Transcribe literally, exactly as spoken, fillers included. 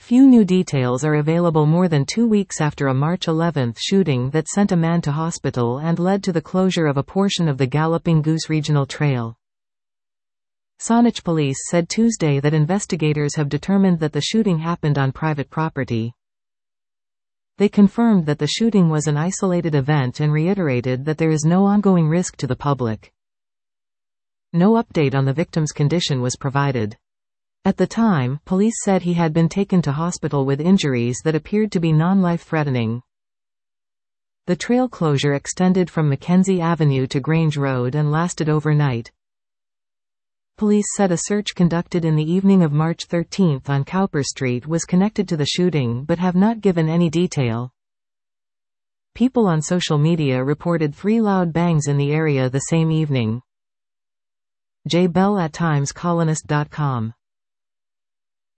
Few new details are available more than two weeks after a March eleventh shooting that sent a man to hospital and led to the closure of a portion of the Galloping Goose Regional Trail. Saanich police said Tuesday that investigators have determined that the shooting happened on private property. They confirmed that the shooting was an isolated event and reiterated that there is no ongoing risk to the public. No update on the victim's condition was provided. At the time, police said he had been taken to hospital with injuries that appeared to be non-life-threatening. The trail closure extended from Mackenzie Avenue to Grange Road and lasted overnight. Police said a search conducted in the evening of March thirteenth on Cowper Street was connected to the shooting but have not given any detail. People on social media reported three loud bangs in the area the same evening. J Bell at times colonist dot com